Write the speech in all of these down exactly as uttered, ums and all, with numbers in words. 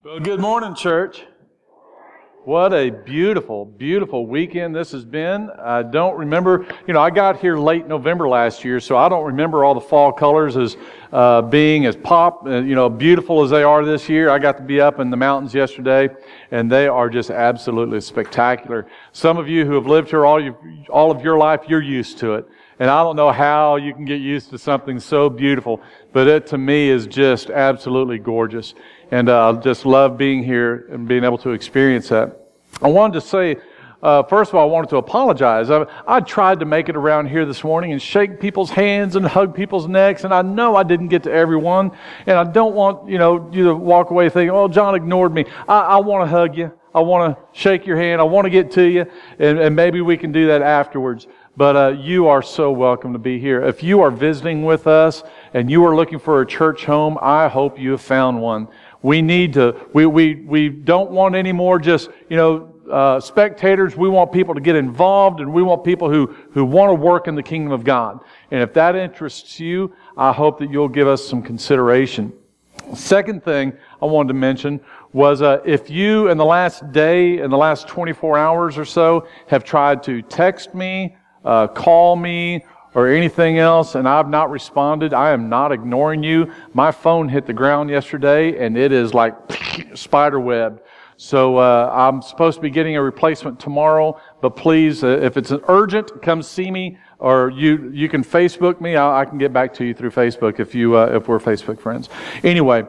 Well, good morning, church. What a beautiful, beautiful weekend this has been. I don't remember, you know, I got here late November last year, so I don't remember all the fall colors as uh, being as pop, uh, you know, beautiful as they are this year. I got to be up in the mountains yesterday, and they are just absolutely spectacular. Some of you who have lived here all, you, all of your life, you're used to it. And I don't know how you can get used to something so beautiful, but it to me is just absolutely gorgeous. And I uh, just love being here and being able to experience that. I wanted to say, uh, first of all, I wanted to apologize. I, I tried to make it around here this morning and shake people's hands and hug people's necks, and I know I didn't get to everyone. And I don't want you know you to walk away thinking, "Oh, John ignored me." I, I want to hug you. I want to shake your hand. I want to get to you, and, and maybe we can do that afterwards. But uh, you are so welcome to be here. If you are visiting with us and you are looking for a church home, I hope you have found one. We need to, we, we, we don't want any more just, you know, uh, spectators. We want people to get involved, and we want people who, who want to work in the kingdom of God. And if that interests you, I hope that you'll give us some consideration. Second thing I wanted to mention was uh, if you in the last day, in the last twenty-four hours or so, have tried to text me, uh, call me, or anything else, and I've not responded, I am not ignoring you. My phone hit the ground yesterday, and it is like spider web. So uh, I'm supposed to be getting a replacement tomorrow, but please, uh, if it's an urgent, come see me, or you you can Facebook me. I, I can get back to you through Facebook if you uh, if we're Facebook friends. Anyway,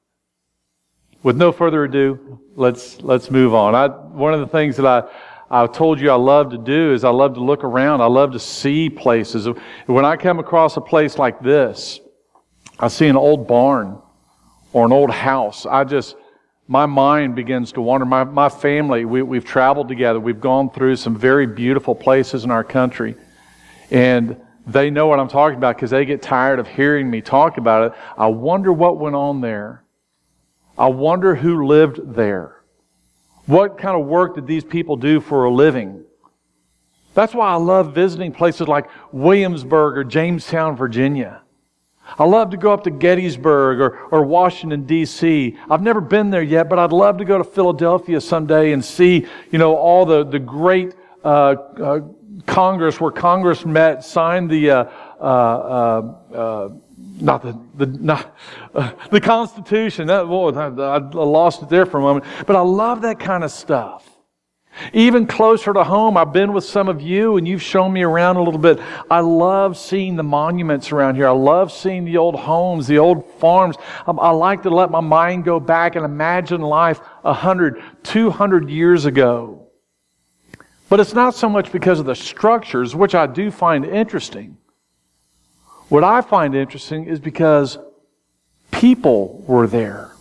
with no further ado, let's let's move on. I, one of the things that I I told you I love to do is I love to look around. I love to see places. When I come across a place like this, I see an old barn or an old house. I just, my mind begins to wander. My, my family, we, we've traveled together. We've gone through some very beautiful places in our country. And they know what I'm talking about because they get tired of hearing me talk about it. I wonder what went on there. I wonder who lived there. What kind of work did these people do for a living? That's why I love visiting places like Williamsburg or Jamestown, Virginia. I love to go up to Gettysburg or, or Washington, D C I've never been there yet, but I'd love to go to Philadelphia someday and see, you know, all the, the great uh, uh, Congress, where Congress met, signed the uh, uh, uh, uh, Not the the not uh, the Constitution. That, boy, I, I lost it there for a moment. But I love that kind of stuff. Even closer to home, I've been with some of you, and you've shown me around a little bit. I love seeing the monuments around here. I love seeing the old homes, the old farms. I, I like to let my mind go back and imagine life a hundred, two hundred years ago. But it's not so much because of the structures, which I do find interesting. What I find interesting is because people were there.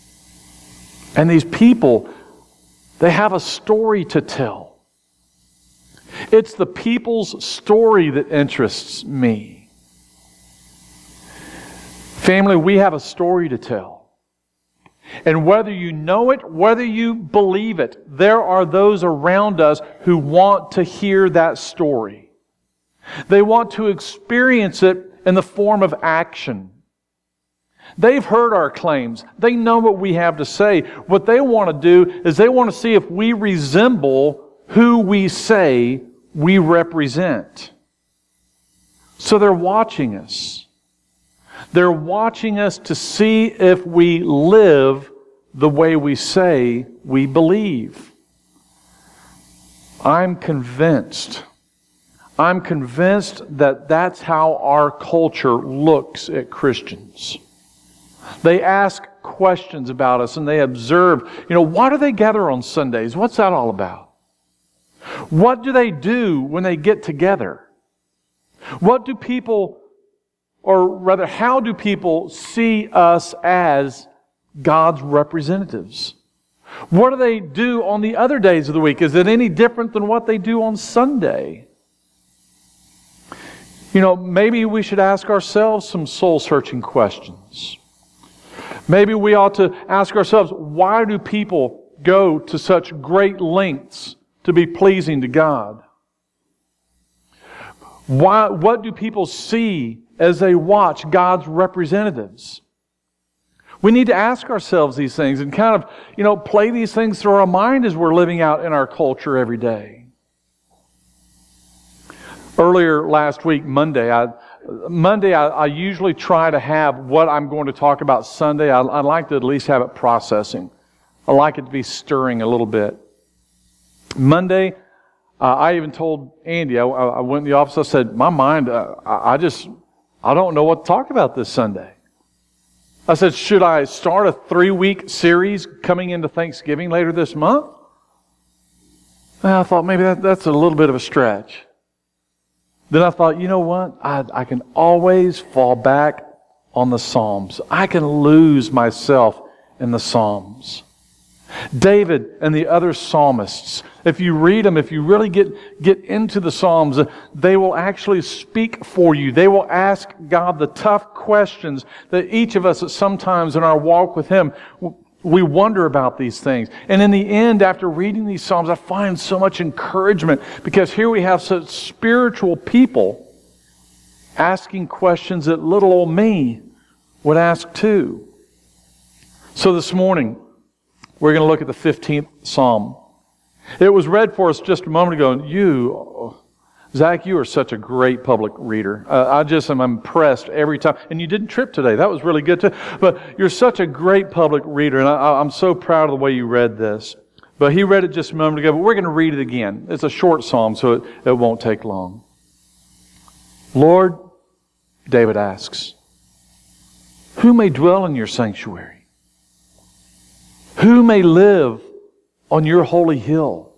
And these people, they have a story to tell. It's the people's story that interests me. Family, we have a story to tell. And whether you know it, whether you believe it, there are those around us who want to hear that story. They want to experience it in the form of action. They've heard our claims. They know what we have to say. What they want to do is they want to see if we resemble who we say we represent. So they're watching us. They're watching us to see if we live the way we say we believe. I'm convinced I'm convinced that that's how our culture looks at Christians. They ask questions about us and they observe, you know, why do they gather on Sundays? What's that all about? What do they do when they get together? What do people, or rather, how do people see us as God's representatives? What do they do on the other days of the week? Is it any different than what they do on Sunday? You know, maybe we should ask ourselves some soul-searching questions. Maybe we ought to ask ourselves, why do people go to such great lengths to be pleasing to God? Why, what do people see as they watch God's representatives? We need to ask ourselves these things and kind of, you know, play these things through our mind as we're living out in our culture every day. Earlier last week, Monday, I Monday I, I usually try to have what I'm going to talk about Sunday. I, I like to at least have it processing. I like it to be stirring a little bit. Monday, uh, I even told Andy, I, I went in the office, I said, my mind, uh, I, I just, I don't know what to talk about this Sunday. I said, should I start a three-week series coming into Thanksgiving later this month? And I thought maybe that, that's a little bit of a stretch. Then I thought, you know what? I, I can always fall back on the Psalms. I can lose myself in the Psalms. David and the other psalmists, if you read them, if you really get, get into the Psalms, they will actually speak for you. They will ask God the tough questions that each of us at sometimes in our walk with Him, we wonder about these things. And in the end, after reading these Psalms, I find so much encouragement because here we have such spiritual people asking questions that little old me would ask too. So this morning, we're going to look at the fifteenth Psalm. It was read for us just a moment ago, and you, Zach, you are such a great public reader. Uh, I just am impressed every time. And you didn't trip today. That was really good too. But you're such a great public reader, and I, I'm so proud of the way you read this. But he read it just a moment ago, but we're going to read it again. It's a short psalm, so it, it won't take long. Lord, David asks, who may dwell in your sanctuary? Who may live on your holy hill?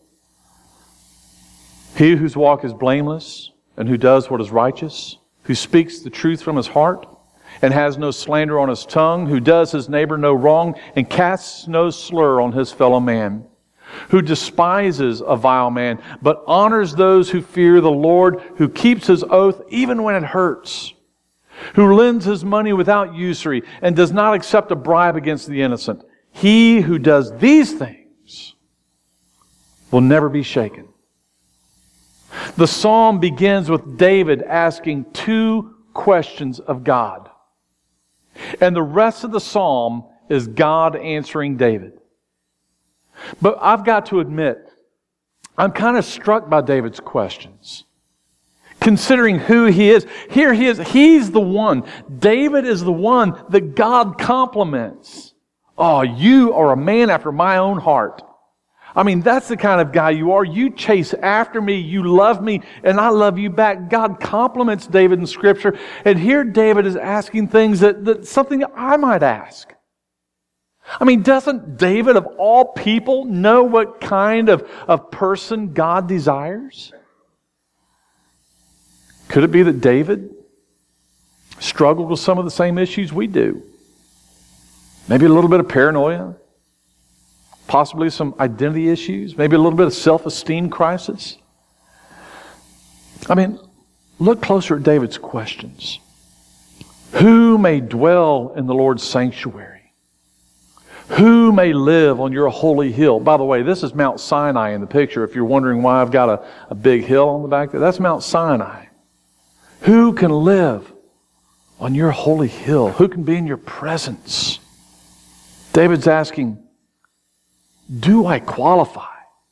He whose walk is blameless and who does what is righteous, who speaks the truth from his heart and has no slander on his tongue, who does his neighbor no wrong and casts no slur on his fellow man, who despises a vile man but honors those who fear the Lord, who keeps his oath even when it hurts, who lends his money without usury and does not accept a bribe against the innocent. He who does these things will never be shaken. The psalm begins with David asking two questions of God. And the rest of the psalm is God answering David. But I've got to admit, I'm kind of struck by David's questions. Considering who he is. Here he is. He's the one. David is the one that God compliments. Oh, you are a man after my own heart. I mean, that's the kind of guy you are. You chase after me, you love me, and I love you back. God compliments David in Scripture. And here David is asking things that, that something that I might ask. I mean, doesn't David of all people know what kind of, of person God desires? Could it be that David struggled with some of the same issues we do? Maybe a little bit of paranoia, possibly some identity issues, maybe a little bit of self-esteem crisis. I mean, look closer at David's questions. Who may dwell in the Lord's sanctuary? Who may live on your holy hill? By the way, this is Mount Sinai in the picture. If you're wondering why I've got a, a big hill on the back there, that's Mount Sinai. Who can live on your holy hill? Who can be in your presence? David's asking, do I qualify?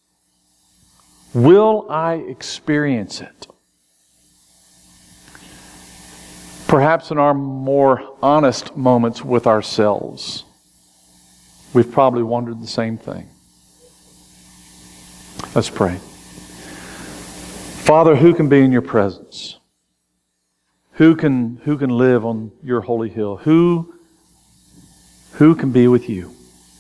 Will I experience it? Perhaps in our more honest moments with ourselves, we've probably wondered the same thing. Let's pray. Father, who can be in your presence? Who can, who can live on your holy hill? Who Who can be with you?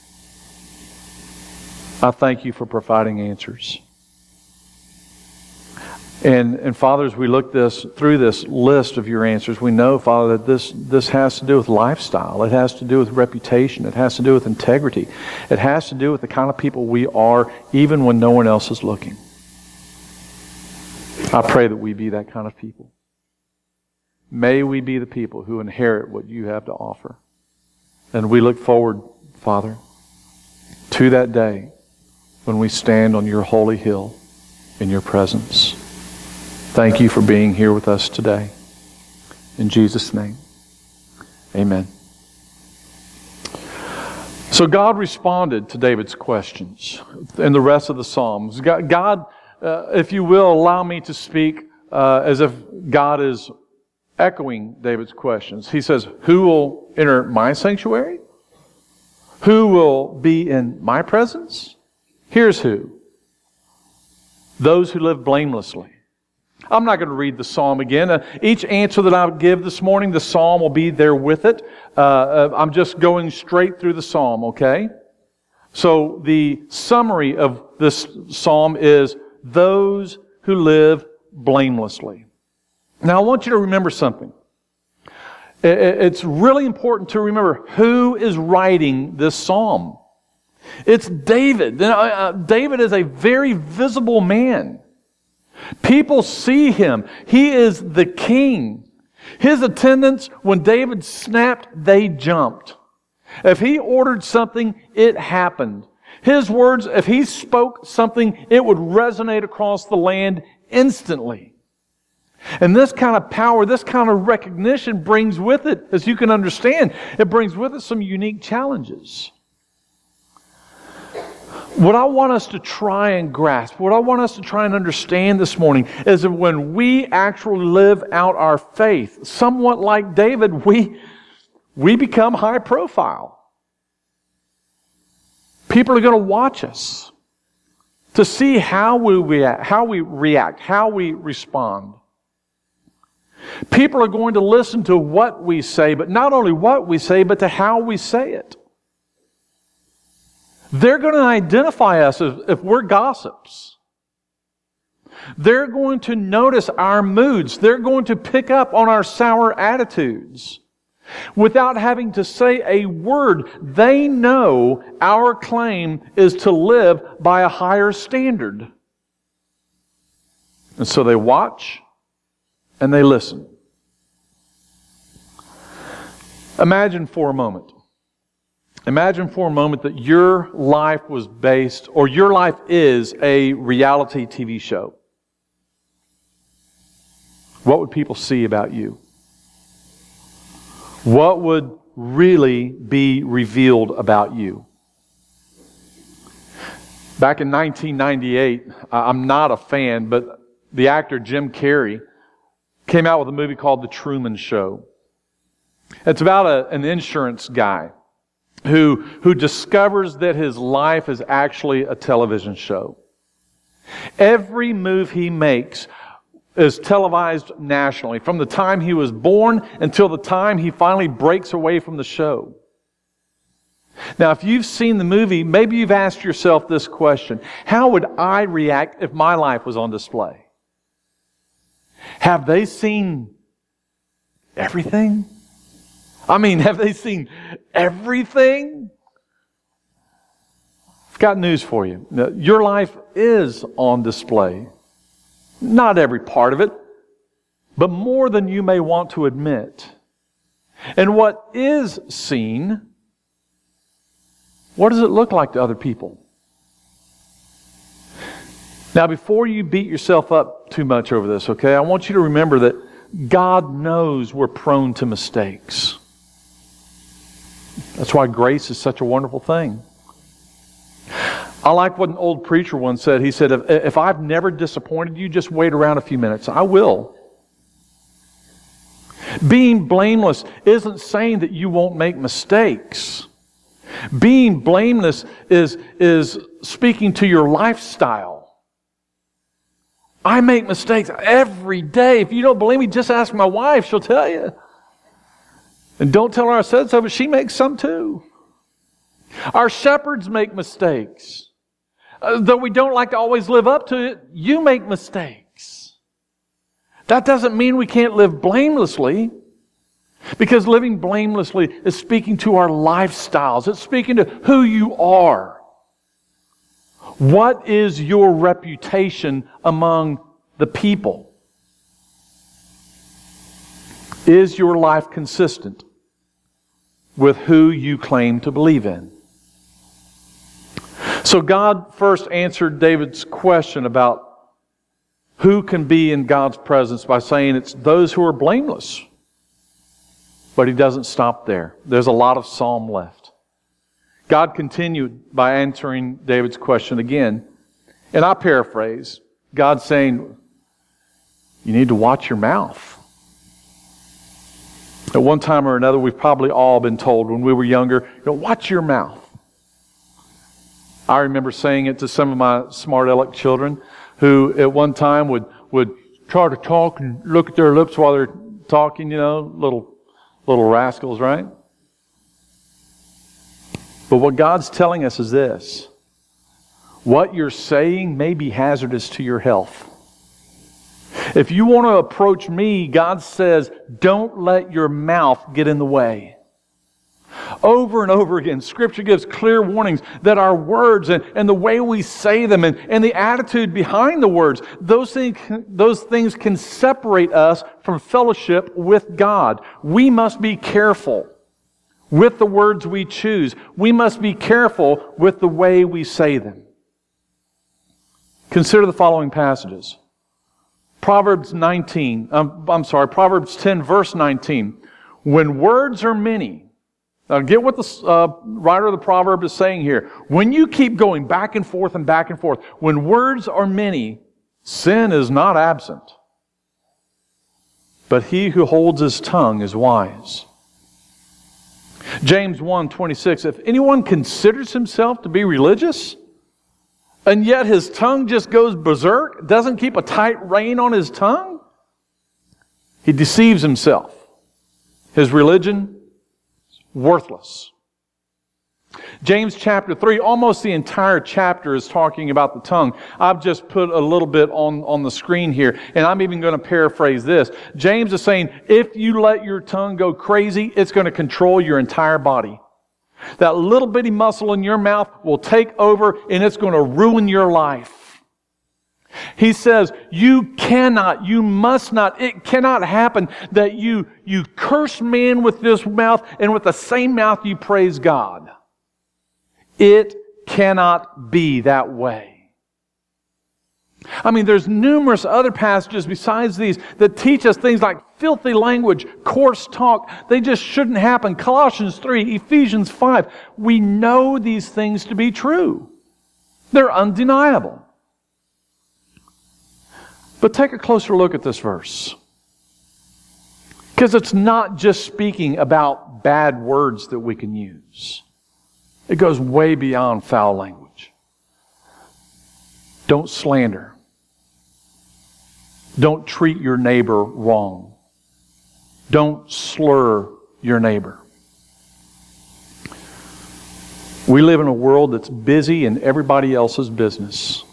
I thank you for providing answers. And, and Father, as we look this through this list of your answers, we know, Father, that this, this has to do with lifestyle. It has to do with reputation. It has to do with integrity. It has to do with the kind of people we are even when no one else is looking. I pray that we be that kind of people. May we be the people who inherit what you have to offer. And we look forward, Father, to that day when we stand on your holy hill in your presence. Thank you for being here with us today. In Jesus' name, amen. So God responded to David's questions in the rest of the Psalms. God, God uh, if you will, allow me to speak uh, as if God is echoing David's questions. He says, who will enter my sanctuary? Who will be in my presence? Here's who. Those who live blamelessly. I'm not going to read the psalm again. Uh, each answer that I give this morning, the psalm will be there with it. Uh, uh, I'm just going straight through the psalm, okay? So the summary of this psalm is those who live blamelessly. Now I want you to remember something. It's really important to remember who is writing this psalm. It's David. David is a very visible man. People see him. He is the king. His attendants, when David snapped, they jumped. If he ordered something, it happened. His words, if he spoke something, it would resonate across the land instantly. And this kind of power, this kind of recognition brings with it, as you can understand, it brings with it some unique challenges. What I want us to try and grasp, what I want us to try and understand this morning is that when we actually live out our faith, somewhat like David, we, we become high profile. People are going to watch us to see how we react, how we react, how we respond. People are going to listen to what we say, but not only what we say, but to how we say it. They're going to identify us as if we're gossips. They're going to notice our moods. They're going to pick up on our sour attitudes. Without having to say a word, they know our claim is to live by a higher standard. And so they watch and they listen. Imagine for a moment. Imagine for a moment that your life was based, or your life is a reality T V show. What would people see about you? What would really be revealed about you? Back in nineteen ninety-eight, I'm not a fan, but the actor Jim Carrey came out with a movie called The Truman Show. It's about a, an insurance guy who, who discovers that his life is actually a television show. Every move he makes is televised nationally, from the time he was born until the time he finally breaks away from the show. Now, if you've seen the movie, maybe you've asked yourself this question: how would I react if my life was on display? Have they seen everything? I mean, have they seen everything? I've got news for you. Your life is on display. Not every part of it, but more than you may want to admit. And what is seen, what does it look like to other people? Now, before you beat yourself up too much over this, okay, I want you to remember that God knows we're prone to mistakes. That's why grace is such a wonderful thing. I like what an old preacher once said. He said, if, if I've never disappointed you, just wait around a few minutes. I will. Being blameless isn't saying that you won't make mistakes. Being blameless is, is speaking to your lifestyle. I make mistakes every day. If you don't believe me, just ask my wife. She'll tell you. And don't tell her I said so, but she makes some too. Our shepherds make mistakes. Uh, though we don't like to always live up to it, you make mistakes. That doesn't mean we can't live blamelessly, because living blamelessly is speaking to our lifestyles. It's speaking to who you are. What is your reputation among the people? Is your life consistent with who you claim to believe in? So God first answered David's question about who can be in God's presence by saying it's those who are blameless. But He doesn't stop there. There's a lot of psalm left. God continued by answering David's question again. And I paraphrase, God saying, you need to watch your mouth. At one time or another, we've probably all been told when we were younger, you know, watch your mouth. I remember saying it to some of my smart aleck children who at one time would, would try to talk and look at their lips while they're talking, you know, little, little rascals, right? But what God's telling us is this. What you're saying may be hazardous to your health. If you want to approach me, God says, don't let your mouth get in the way. Over and over again, Scripture gives clear warnings that our words and, and the way we say them and, and the attitude behind the words, those things, those things can separate us from fellowship with God. We must be careful with the words we choose. We must be careful with the way we say them. Consider the following passages. Proverbs nineteen, um, I'm sorry, Proverbs ten, verse nineteen. When words are many, now get what the uh, writer of the proverb is saying here. When you keep going back and forth and back and forth, when words are many, sin is not absent. But he who holds his tongue is wise. James one, twenty-six. If anyone considers himself to be religious, and yet his tongue just goes berserk, doesn't keep a tight rein on his tongue, he deceives himself. His religion is worthless. James chapter three, almost the entire chapter is talking about the tongue. I've just put a little bit on, on the screen here, and I'm even going to paraphrase this. James is saying, if you let your tongue go crazy, it's going to control your entire body. That little bitty muscle in your mouth will take over and it's going to ruin your life. He says, you cannot, you must not, it cannot happen that you, you curse man with this mouth and with the same mouth you praise God. It cannot be that way. I mean, there's numerous other passages besides these that teach us things like filthy language, coarse talk. They just shouldn't happen. Colossians three, Ephesians five. We know these things to be true. They're undeniable. But take a closer look at this verse. Because it's not just speaking about bad words that we can use. It goes way beyond foul language. Don't slander. Don't treat your neighbor wrong. Don't slur your neighbor. We live in a world that's busy in everybody else's business.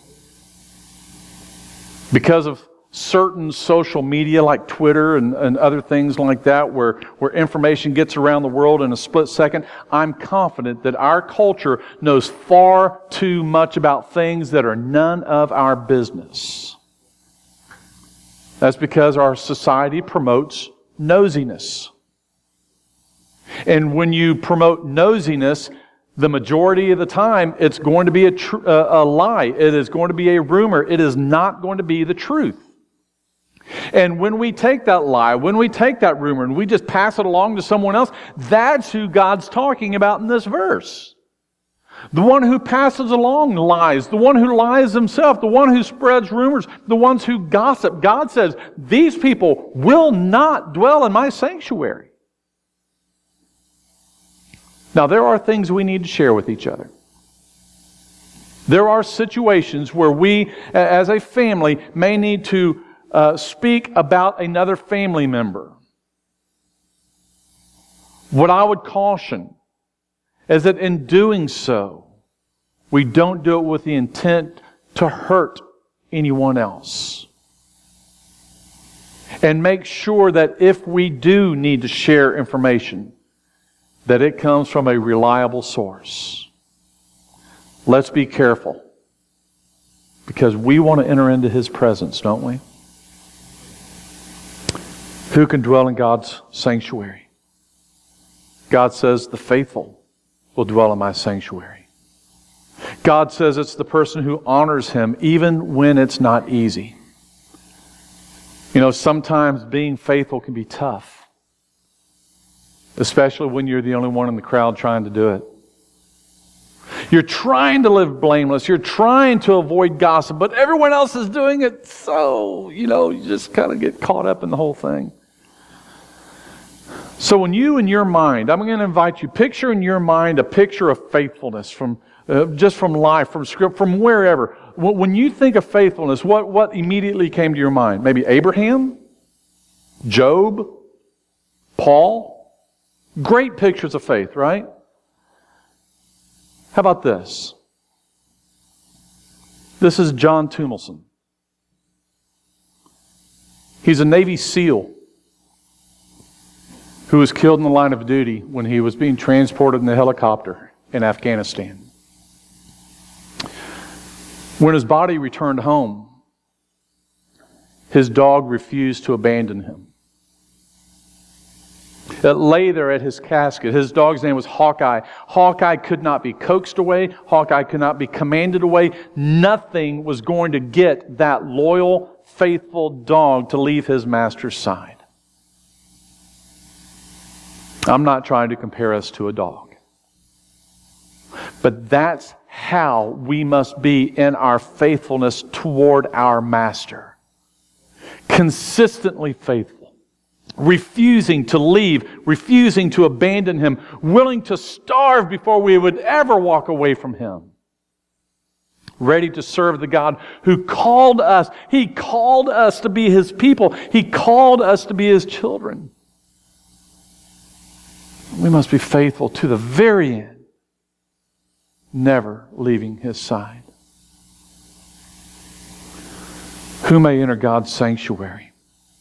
Because of certain social media like Twitter and, and other things like that where, where information gets around the world in a split second, I'm confident that our culture knows far too much about things that are none of our business. That's because our society promotes nosiness. And when you promote nosiness, the majority of the time, it's going to be a, tr- a, a lie. It is going to be a rumor. It is not going to be the truth. And when we take that lie, when we take that rumor, and we just pass it along to someone else, that's who God's talking about in this verse. The one who passes along lies, the one who lies himself, the one who spreads rumors, the ones who gossip. God says, these people will not dwell in my sanctuary. Now, there are things we need to share with each other. There are situations where we, as a family, may need to uh, speak about another family member. What I would caution is that in doing so, we don't do it with the intent to hurt anyone else. And make sure that if we do need to share information, that it comes from a reliable source. Let's be careful, because we want to enter into His presence, don't we? Who can dwell in God's sanctuary? God says, the faithful will dwell in my sanctuary. God says it's the person who honors Him even when it's not easy. You know, sometimes being faithful can be tough, especially when you're the only one in the crowd trying to do it. You're trying to live blameless. You're trying to avoid gossip, but everyone else is doing it, so, you know, you just kind of get caught up in the whole thing. So when you in your mind, I'm going to invite you, picture in your mind a picture of faithfulness from uh, just from life, from script, from wherever. When you think of faithfulness, what, what immediately came to your mind? Maybe Abraham? Job? Paul? Great pictures of faith, right? How about this? This is John Tumelson. He's a Navy SEAL who was killed in the line of duty when he was being transported in a helicopter in Afghanistan. When his body returned home, his dog refused to abandon him. It lay there at his casket. His dog's name was Hawkeye. Hawkeye could not be coaxed away. Hawkeye could not be commanded away. Nothing was going to get that loyal, faithful dog to leave his master's side. I'm not trying to compare us to a dog. But that's how we must be in our faithfulness toward our Master. Consistently faithful. Refusing to leave. Refusing to abandon Him. Willing to starve before we would ever walk away from Him. Ready to serve the God who called us. He called us to be His people. He called us to be His children. We must be faithful to the very end, never leaving His side. Who may enter God's sanctuary?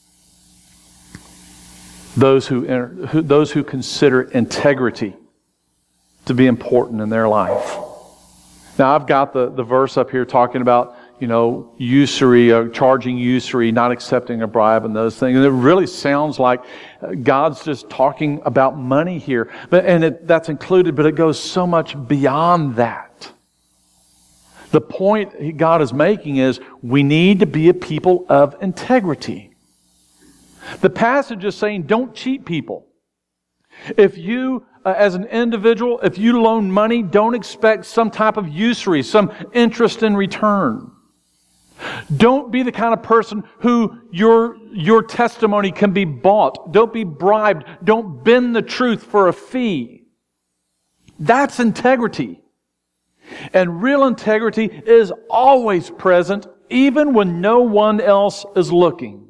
Those who, enter, who, those who consider integrity to be important in their life. Now, I've got the, the verse up here talking about, you know, usury, uh, charging usury, not accepting a bribe and those things. And it really sounds like God's just talking about money here. But, and it, that's included, but it goes so much beyond that. The point God is making is we need to be a people of integrity. The passage is saying don't cheat people. If you, uh, as an individual, if you loan money, don't expect some type of usury, some interest in return. Don't be the kind of person who your, your testimony can be bought. Don't be bribed. Don't bend the truth for a fee. That's integrity. And real integrity is always present, even when no one else is looking.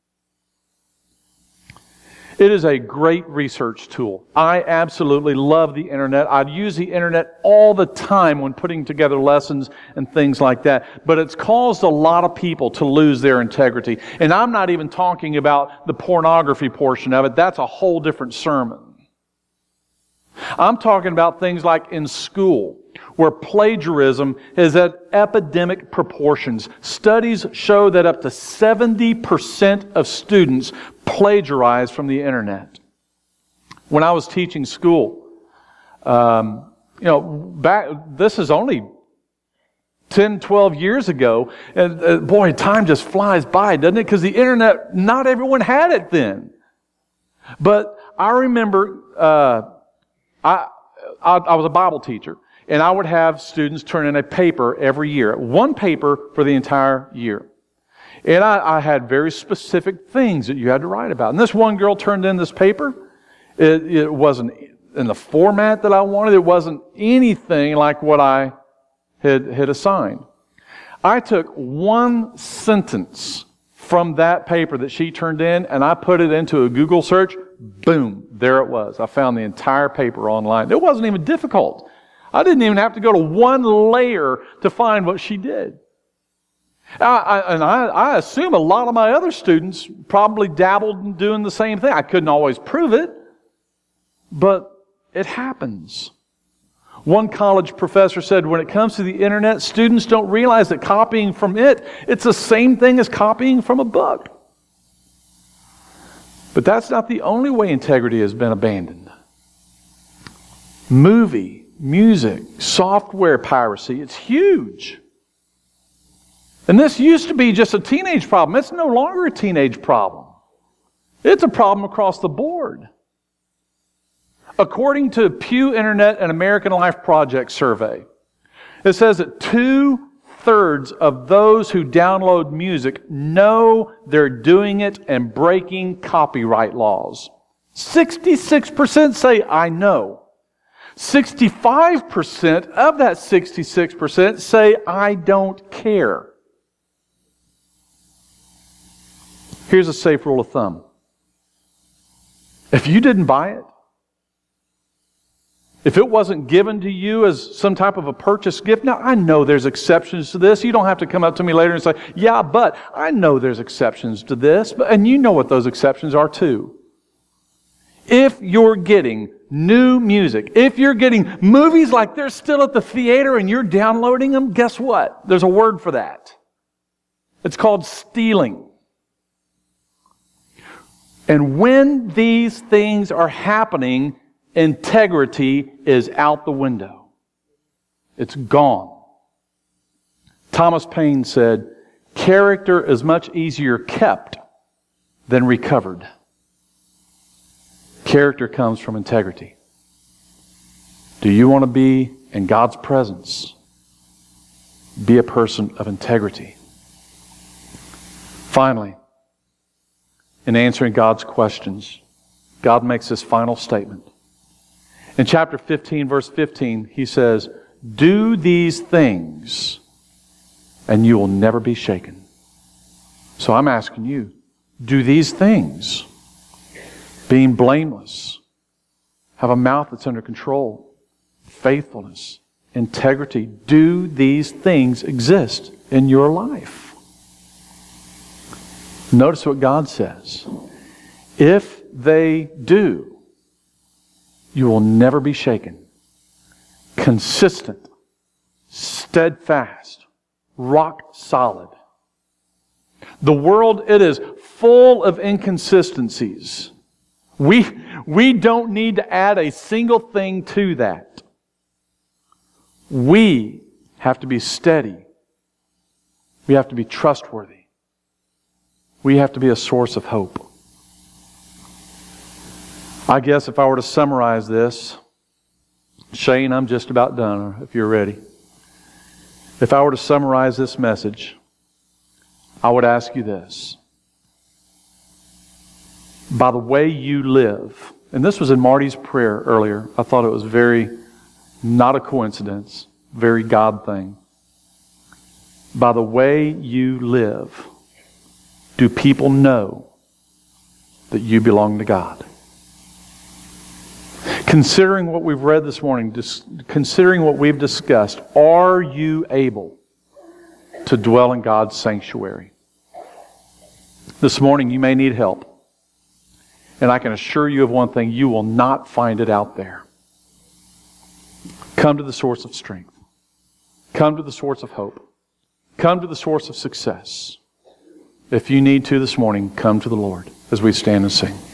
It is a great research tool. I absolutely love the internet. I'd use the internet all the time when putting together lessons and things like that. But it's caused a lot of people to lose their integrity. And I'm not even talking about the pornography portion of it. That's a whole different sermon. I'm talking about things like in school, where plagiarism is at epidemic proportions. Studies show that up to seventy percent of students plagiarize from the internet. When I was teaching school, um, you know, back this is only ten, twelve years ago, and uh, boy, time just flies by, doesn't it? Because the internet, not everyone had it then. But I remember, uh, I, I I was a Bible teacher. And I would have students turn in a paper every year, one paper for the entire year. And I, I had very specific things that you had to write about. And this one girl turned in this paper. It, it wasn't in the format that I wanted. It wasn't anything like what I had, had assigned. I took one sentence from that paper that she turned in, and I put it into a Google search. Boom, there it was. I found the entire paper online. It wasn't even difficult. I didn't even have to go to one layer to find what she did. I, I, and I, I assume a lot of my other students probably dabbled in doing the same thing. I couldn't always prove it, but it happens. One college professor said when it comes to the internet, students don't realize that copying from it, it's the same thing as copying from a book. But that's not the only way integrity has been abandoned. Movie, music, software piracy, it's huge. And this used to be just a teenage problem. It's no longer a teenage problem. It's a problem across the board. According to Pew Internet and American Life Project survey, It says that two-thirds of those who download music know they're doing it and breaking copyright laws. sixty-six percent say, I know. sixty-five percent of that sixty-six percent say, I don't care. Here's a safe rule of thumb. If you didn't buy it, if it wasn't given to you as some type of a purchase gift, now I know there's exceptions to this. You don't have to come up to me later and say, yeah, but I know there's exceptions to this. And you know what those exceptions are too. If you're getting new music, if you're getting movies like they're still at the theater and you're downloading them, guess what? There's a word for that. It's called stealing. And when these things are happening, integrity is out the window. It's gone. Thomas Paine said, character is much easier kept than recovered. Character comes from integrity. Do you want to be in God's presence? Be a person of integrity. Finally, in answering God's questions, God makes this final statement. In chapter fifteen, verse fifteen, He says, do these things, and you will never be shaken. So I'm asking you, do these things. Being blameless, have a mouth that's under control, faithfulness, integrity. Do these things exist in your life? Notice what God says. If they do, you will never be shaken. Consistent, steadfast, rock solid. The world, it is full of inconsistencies. We, we don't need to add a single thing to that. We have to be steady. We have to be trustworthy. We have to be a source of hope. I guess if I were to summarize this, Shane, I'm just about done, if you're ready. If I were to summarize this message, I would ask you this. By the way you live, and this was in Marty's prayer earlier, I thought it was very, not a coincidence, very God thing. By the way you live, do people know that you belong to God? Considering what we've read this morning, dis- considering what we've discussed, are you able to dwell in God's sanctuary? This morning you may need help. And I can assure you of one thing, you will not find it out there. Come to the source of strength. Come to the source of hope. Come to the source of success. If you need to this morning, come to the Lord as we stand and sing.